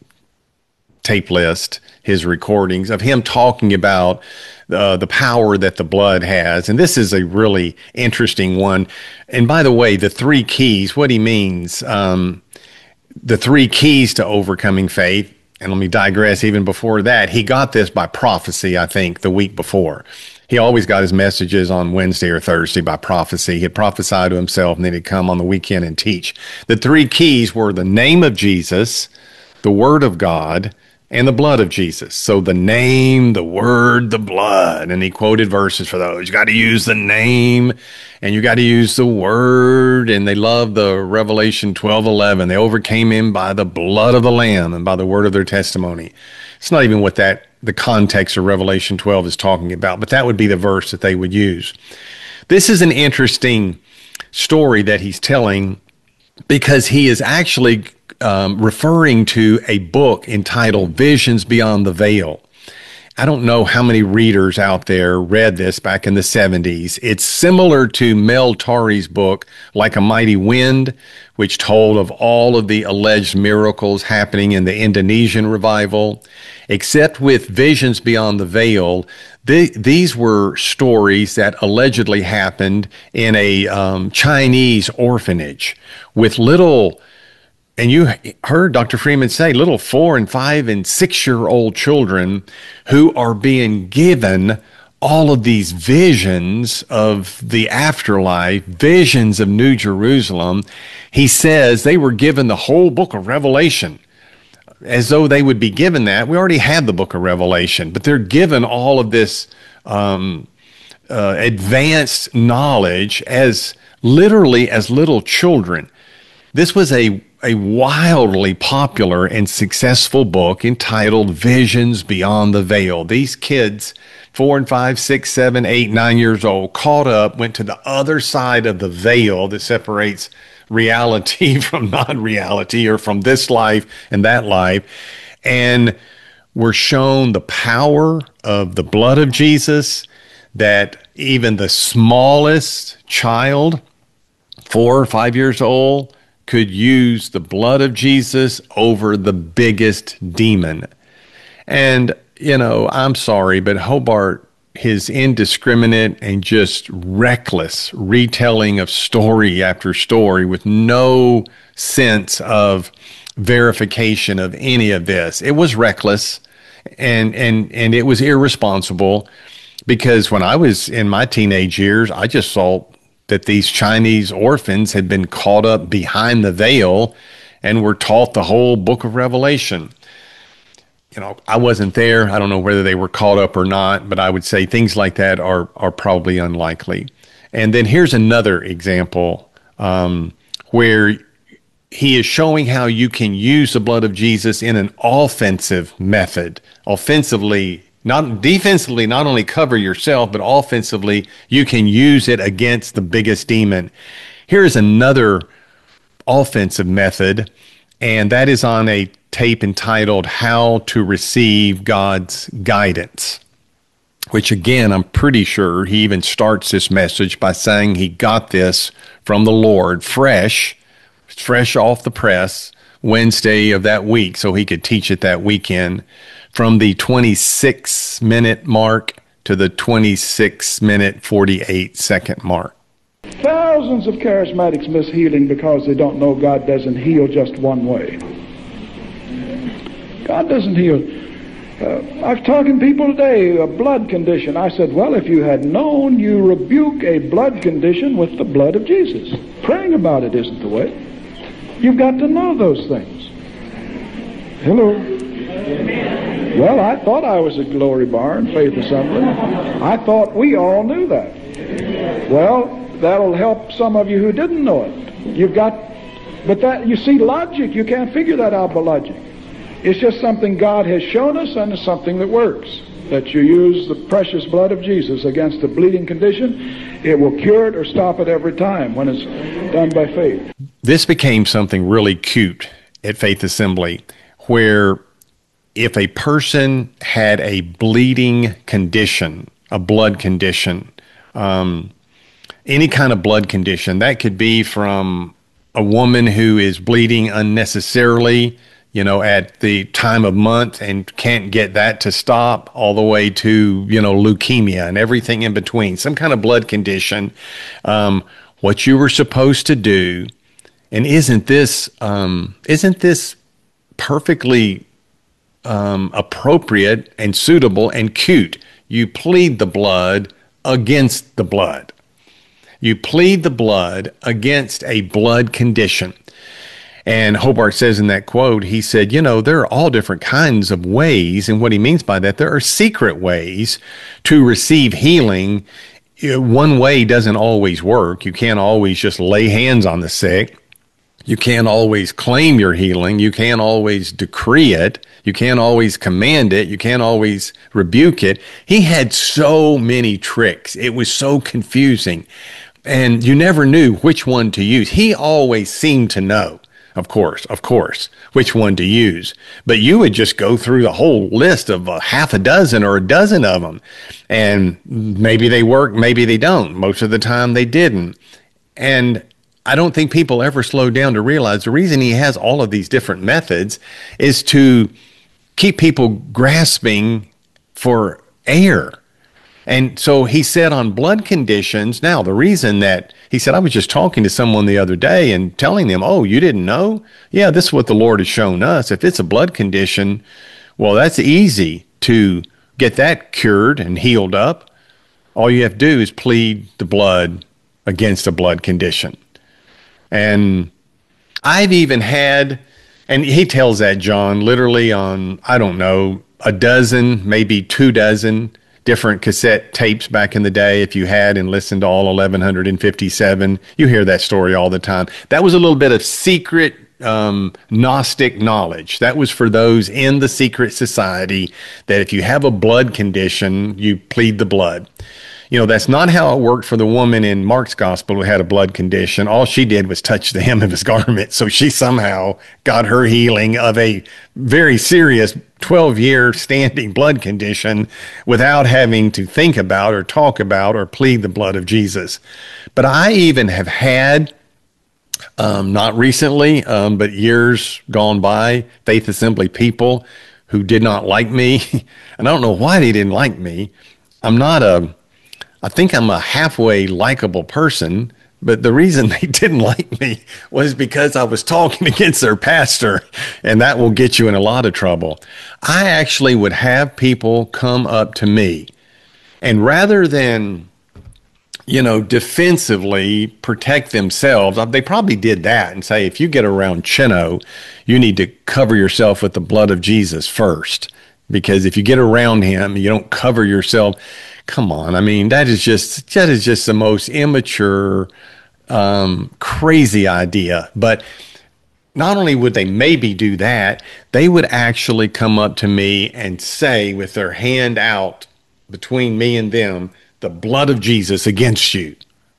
tape list, his recordings, of him talking about uh, the power that the blood has. And this is a really interesting one. And by the way, the three keys, what he means, um, the three keys to overcoming faith, and let me digress even before that, he got this by prophecy, I think, the week before. He always got his messages on Wednesday or Thursday by prophecy. He'd prophesy to himself, and then he'd come on the weekend and teach. The three keys were the name of Jesus, the Word of God, and the blood of Jesus. So the name, the word, the blood. And he quoted verses for those. You got to use the name, and you got to use the word. And they love the Revelation twelve eleven. They overcame him by the blood of the Lamb and by the word of their testimony. It's not even what that the context of Revelation twelve is talking about, but that would be the verse that they would use. This is an interesting story that he's telling, because he is actually Um, referring to a book entitled Visions Beyond the Veil. I don't know how many readers out there read this back in the seventies. It's similar to Mel Torry's book, Like a Mighty Wind, which told of all of the alleged miracles happening in the Indonesian revival. Except with Visions Beyond the Veil, they, these were stories that allegedly happened in a um, Chinese orphanage with little... And you heard Doctor Freeman say little four and five and six-year-old children who are being given all of these visions of the afterlife, visions of New Jerusalem. He says they were given the whole book of Revelation, as though they would be given that. We already had the book of Revelation, but they're given all of this um, uh, advanced knowledge as literally as little children. This was a a wildly popular and successful book entitled Visions Beyond the Veil. These kids, four and five, six, seven, eight, nine years old, caught up, went to the other side of the veil that separates reality from non-reality, or from this life and that life, and were shown the power of the blood of Jesus, that even the smallest child, four or five years old, could use the blood of Jesus over the biggest demon. And, you know, I'm sorry, but Hobart, his indiscriminate and just reckless retelling of story after story with no sense of verification of any of this, it was reckless, and and and it was irresponsible, because when I was in my teenage years, I just saw that these Chinese orphans had been caught up behind the veil and were taught the whole book of Revelation. You know, I wasn't there. I don't know whether they were caught up or not, but I would say things like that are are probably unlikely. And then here's another example um, where he is showing how you can use the blood of Jesus in an offensive method. Offensively, not defensively, not only cover yourself, but offensively, you can use it against the biggest demon. Here's another offensive method, and that is on a tape entitled How to Receive God's Guidance, which again, I'm pretty sure he even starts this message by saying he got this from the Lord fresh, fresh off the press Wednesday of that week, so he could teach it that weekend, from the twenty-six minute mark to the twenty-six minute, forty-eight second mark. Thousands of charismatics miss healing because they don't know God doesn't heal just one way. God doesn't heal. Uh, I was talking to people today, a blood condition. I said, well, if you had known, you rebuke a blood condition with the blood of Jesus. Praying about it isn't the way. You've got to know those things. Hello. Well, I thought I was at Glory Barn, Faith Assembly. I thought we all knew that. Well, that'll help some of you who didn't know it. You've got, but that, you see, logic, you can't figure that out by logic. It's just something God has shown us, and it's something that works. That you use the precious blood of Jesus against a bleeding condition. It will cure it or stop it every time when it's done by faith. This became something really cute at Faith Assembly, where if a person had a bleeding condition, a blood condition, um, any kind of blood condition, that could be from a woman who is bleeding unnecessarily, you know, at the time of month and can't get that to stop, all the way to, you know, leukemia and everything in between, some kind of blood condition. Um, what you were supposed to do, and isn't this, um, isn't this perfectly um, appropriate and suitable and cute? You plead the blood against the blood. You plead the blood against a blood condition. And Hobart says in that quote, he said, you know, there are all different kinds of ways. And what he means by that, there are secret ways to receive healing. One way doesn't always work. You can't always just lay hands on the sick. You can't always claim your healing. You can't always decree it. You can't always command it. You can't always rebuke it. He had so many tricks. It was so confusing. And you never knew which one to use. He always seemed to know, of course, of course, which one to use. But you would just go through the whole list of a half a dozen or a dozen of them. And maybe they work, maybe they don't. Most of the time they didn't. And I don't think people ever slow down to realize the reason he has all of these different methods is to keep people grasping for air. And so he said on blood conditions, now the reason that he said, I was just talking to someone the other day and telling them, oh, you didn't know? Yeah, this is what the Lord has shown us. If it's a blood condition, well, that's easy to get that cured and healed up. All you have to do is plead the blood against a blood condition. And I've even had, and he tells that, John, literally on, I don't know, a dozen, maybe two dozen different cassette tapes back in the day. If you had and listened to all eleven fifty-seven, you hear that story all the time. That was a little bit of secret um, Gnostic knowledge. That was for those in the secret society, that if you have a blood condition, you plead the blood. You know, that's not how it worked for the woman in Mark's gospel who had a blood condition. All she did was touch the hem of his garment. So she somehow got her healing of a very serious twelve-year standing blood condition without having to think about or talk about or plead the blood of Jesus. But I even have had, um, not recently, um, but years gone by, Faith Assembly people who did not like me. And I don't know why they didn't like me. I'm not a... I think I'm a halfway likable person, but the reason they didn't like me was because I was talking against their pastor, and that will get you in a lot of trouble. I actually would have people come up to me, and rather than you know, defensively protect themselves. They probably did that and say, if you get around Chino, you need to cover yourself with the blood of Jesus first. Because if you get around him, you don't cover yourself. Come on. I mean, that is just, that is just the most immature, um, crazy idea. But not only would they maybe do that, they would actually come up to me and say with their hand out between me and them, the blood of Jesus against you.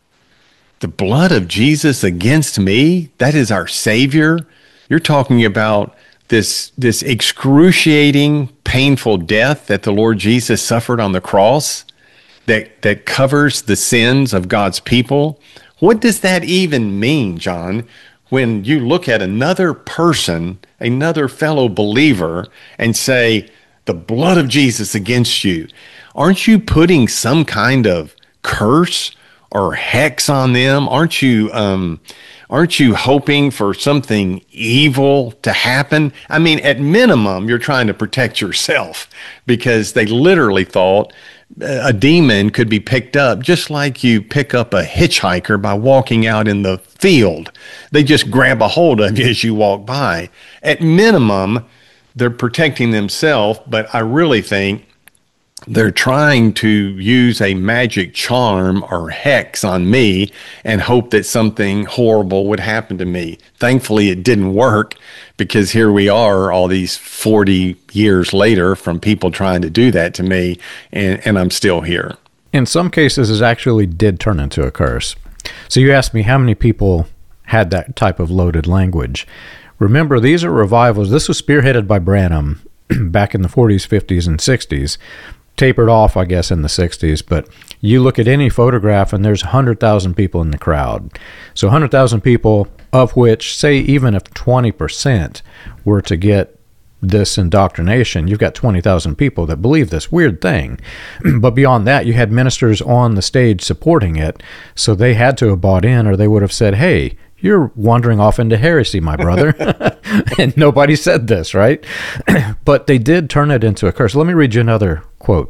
The blood of Jesus against me? That is our Savior? You're talking about this, this excruciating, painful death that the Lord Jesus suffered on the cross that, that covers the sins of God's people. What does that even mean, John, when you look at another person, another fellow believer, and say, the blood of Jesus against you? Aren't you putting some kind of curse or hex on them? Aren't you, um, aren't you hoping for something evil to happen? I mean, at minimum, you're trying to protect yourself, because they literally thought a demon could be picked up just like you pick up a hitchhiker by walking out in the field. They just grab a hold of you as you walk by. At minimum, they're protecting themselves, but I really think they're trying to use a magic charm or hex on me and hope that something horrible would happen to me. Thankfully, it didn't work, because here we are all these forty years later from people trying to do that to me, and, and I'm still here. In some cases, it actually did turn into a curse. So you asked me how many people had that type of loaded language. Remember, these are revivals. This was spearheaded by Branham back in the forties, fifties, and sixties. Tapered off, I guess, in the sixties, but you look at any photograph and there's one hundred thousand people in the crowd. So one hundred thousand people, of which, say, even if twenty percent were to get this indoctrination, you've got twenty thousand people that believe this weird thing. But beyond that, you had ministers on the stage supporting it, so they had to have bought in, or they would have said, hey, you're wandering off into heresy, my brother. And nobody said this, right? But they did turn it into a curse. Let me read you another quote.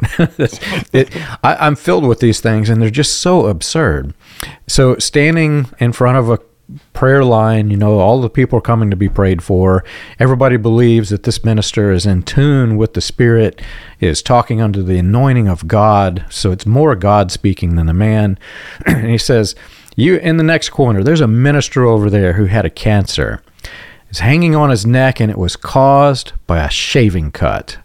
it, I, I'm filled with these things, and they're just so absurd. So standing in front of a prayer line, you know, all the people are coming to be prayed for. Everybody believes that this minister is in tune with the Spirit, is talking under the anointing of God. So it's more God speaking than a man. And he says, you in the next corner, there's a minister over there who had a cancer. It's hanging on his neck, and it was caused by a shaving cut.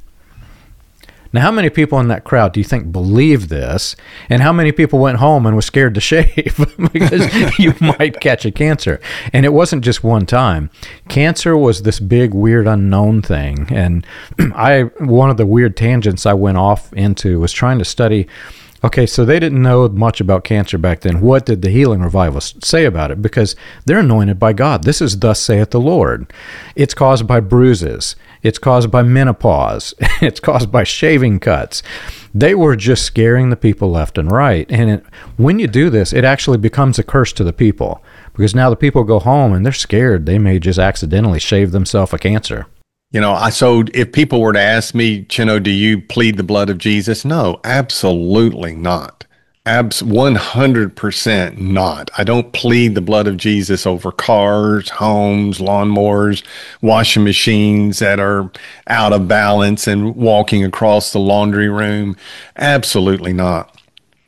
Now, how many people in that crowd do you think believed this? And how many people went home and were scared to shave because you might catch a cancer? And it wasn't just one time. Cancer was this big, weird, unknown thing. And I, one of the weird tangents I went off into was trying to study, okay, so they didn't know much about cancer back then. What did the healing revivals say about it? Because they're anointed by God. This is thus saith the Lord. It's caused by bruises. It's caused by menopause. It's caused by shaving cuts. They were just scaring the people left and right. And it, when you do this, it actually becomes a curse to the people, because now the people go home and they're scared. They may just accidentally shave themselves a cancer. You know, I so if people were to ask me, Chino, do you plead the blood of Jesus? No, absolutely not. Abs one hundred percent not. I don't plead the blood of Jesus over cars, homes, lawnmowers, washing machines that are out of balance and walking across the laundry room. Absolutely not.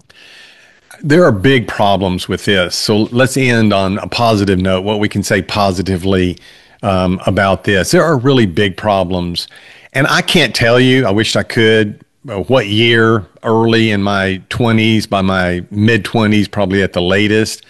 There are big problems with this. So let's end on a positive note, what we can say positively um, about this. There are really big problems. And I can't tell you, I wish I could, what year, early in my twenties, by my mid-twenties, probably at the latest,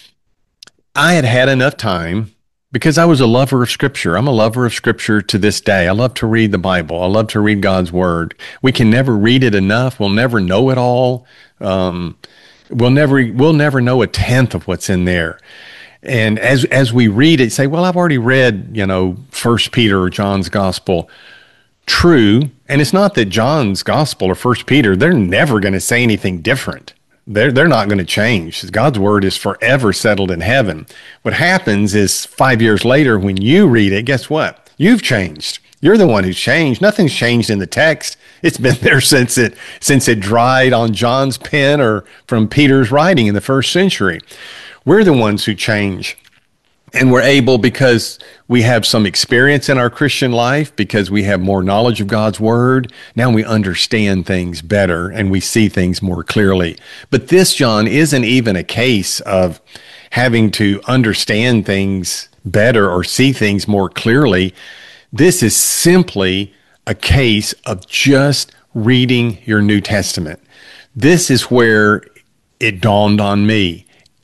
I had had enough time, because I was a lover of Scripture. I'm a lover of Scripture to this day. I love to read the Bible. I love to read God's Word. We can never read it enough. We'll never know it all. Um, we'll never we'll never know a tenth of what's in there. And as as we read it, say, well, I've already read, you know, First Peter or John's Gospel. True. And it's not that John's Gospel or First Peter, they're never going to say anything different. They're, they're not going to change. God's Word is forever settled in heaven. What happens is five years later, when you read it, guess what? You've changed. You're the one who's changed. Nothing's changed in the text. It's been there since it since it dried on John's pen or from Peter's writing in the first century. We're the ones who change. And we're able, because we have some experience in our Christian life, because we have more knowledge of God's word, now we understand things better and we see things more clearly. But this, John, isn't even a case of having to understand things better or see things more clearly. This is simply a case of just reading your New Testament. This is where it dawned on me.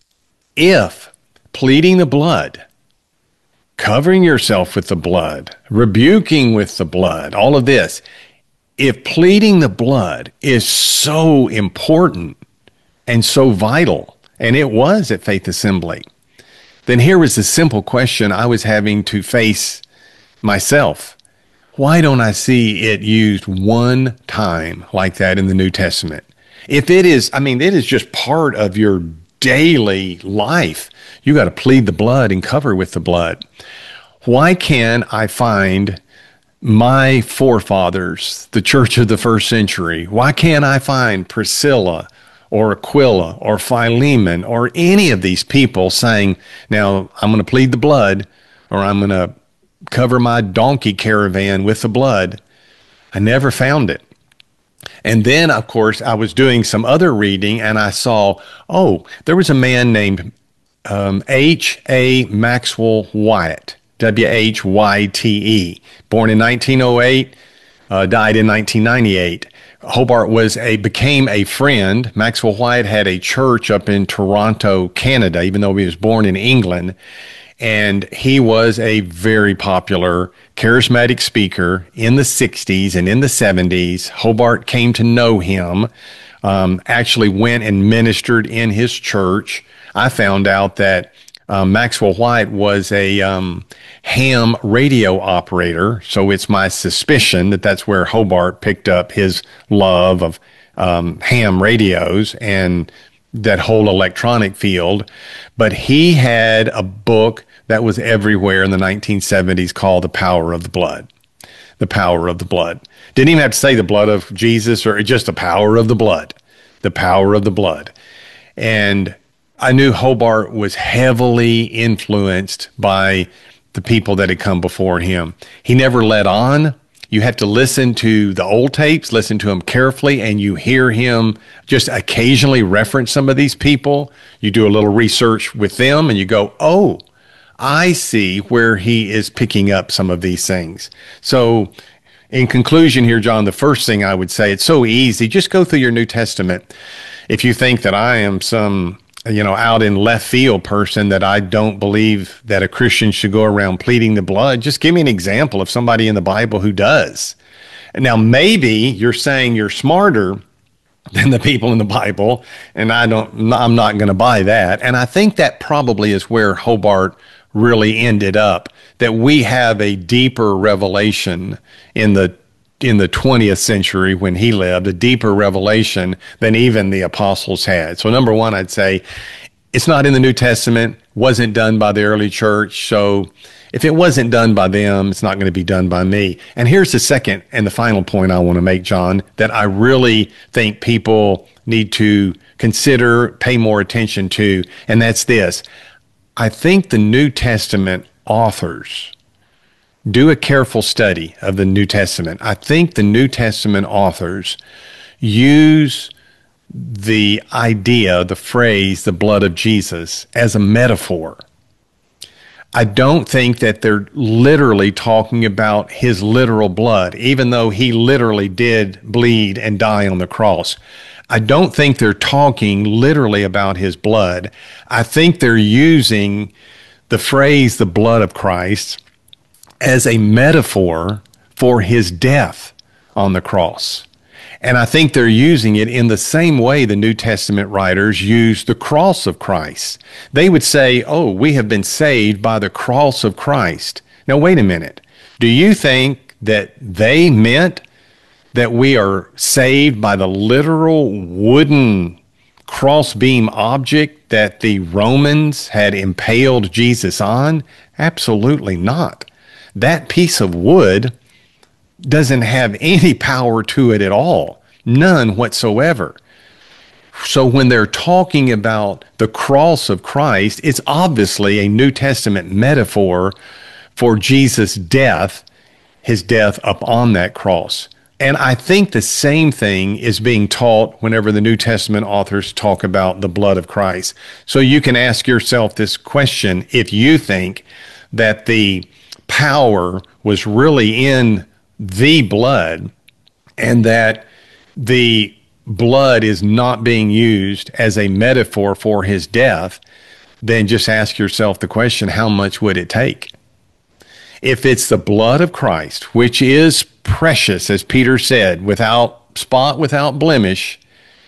If pleading the blood, covering yourself with the blood, rebuking with the blood, all of this, if pleading the blood is so important and so vital, and it was at Faith Assembly, then here was the simple question I was having to face myself. Why don't I see it used one time like that in the New Testament? If it is, I mean, it is just part of your daily life. You got to plead the blood and cover with the blood. Why can't I find my forefathers, the church of the first century? Why can't I find Priscilla or Aquila or Philemon or any of these people saying, now I'm going to plead the blood, or I'm going to cover my donkey caravan with the blood? I never found it. And then, of course, I was doing some other reading, and I saw, oh, there was a man named um, H A Maxwell Wyatt, W H Y T E, born in nineteen oh eight, uh, died in nineteen ninety-eight. Hobart was a became a friend. Maxwell Wyatt had a church up in Toronto, Canada, even though he was born in England. And he was a very popular charismatic speaker in the sixties and in the seventies. Hobart came to know him, um, actually went and ministered in his church. I found out that um, Maxwell Wyatt was a um, ham radio operator, so it's my suspicion that that's where Hobart picked up his love of um, ham radios and that whole electronic field. But he had a book that was everywhere in the nineteen seventies called The Power of the Blood. The Power of the Blood. Didn't even have to say the blood of Jesus, or just the power of the blood. The power of the blood. And I knew Hobart was heavily influenced by the people that had come before him. He never let on. You have to listen to the old tapes, listen to them carefully, and you hear him just occasionally reference some of these people. You do a little research with them, and you go, oh, I see where he is picking up some of these things. So in conclusion here, John, the first thing I would say, it's so easy. Just go through your New Testament. If you think that I am some, you know, out in left field person, that I don't believe that a Christian should go around pleading the blood, just give me an example of somebody in the Bible who does. Now, maybe you're saying you're smarter than the people in the Bible, and I don't, I'm not going to buy that. And I think that probably is where Hobart really ended up, that we have a deeper revelation in the in the twentieth century when he lived, a deeper revelation than even the apostles had. So number one, I'd say it's not in the New Testament, wasn't done by the early church. So if it wasn't done by them, it's not going to be done by me. And here's the second and the final point I want to make, John, that I really think people need to consider, pay more attention to, and that's this. I think the New Testament authors do a careful study of the New Testament. I think the New Testament authors use the idea, the phrase, the blood of Jesus, as a metaphor. I don't think that they're literally talking about his literal blood, even though he literally did bleed and die on the cross. I don't think they're talking literally about his blood. I think they're using the phrase, the blood of Christ, as a metaphor for his death on the cross. And I think they're using it in the same way the New Testament writers use the cross of Christ. They would say, oh, we have been saved by the cross of Christ. Now, wait a minute. Do you think that they meant that we are saved by the literal wooden crossbeam object that the Romans had impaled Jesus on? Absolutely not. That piece of wood doesn't have any power to it at all. None whatsoever. So when they're talking about the cross of Christ, it's obviously a New Testament metaphor for Jesus' death, his death upon that cross. And I think the same thing is being taught whenever the New Testament authors talk about the blood of Christ. So you can ask yourself this question: if you think that the power was really in the blood and that the blood is not being used as a metaphor for his death, then just ask yourself the question, how much would it take? If it's the blood of Christ, which is precious, as Peter said, without spot, without blemish,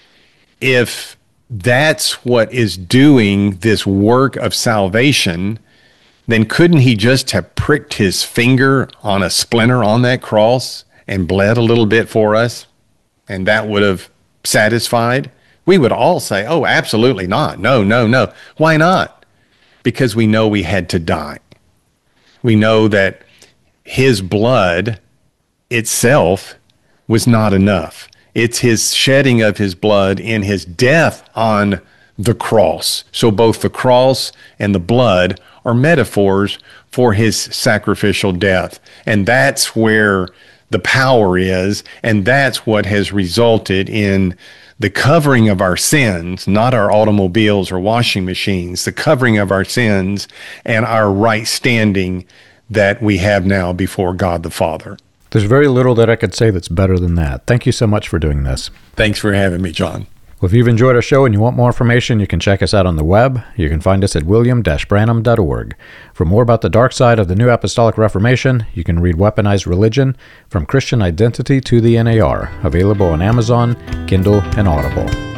if that's what is doing this work of salvation, then couldn't he just have pricked his finger on a splinter on that cross and bled a little bit for us? And that would have satisfied? We would all say, oh, absolutely not. No, no, no. Why not? Because we know we had to die. We know that his blood itself was not enough. It's his shedding of his blood in his death on the cross. So both the cross and the blood are metaphors for his sacrificial death. And that's where the power is, and that's what has resulted in the covering of our sins, not our automobiles or washing machines, the covering of our sins and our right standing that we have now before God the Father. There's very little that I could say that's better than that. Thank you so much for doing this. Thanks for having me, John. Well, if you've enjoyed our show and you want more information, you can check us out on the web. You can find us at william dash branham dot org. For more about the dark side of the New Apostolic Reformation, you can read Weaponized Religion: From Christian Identity to the N A R, available on Amazon, Kindle, and Audible.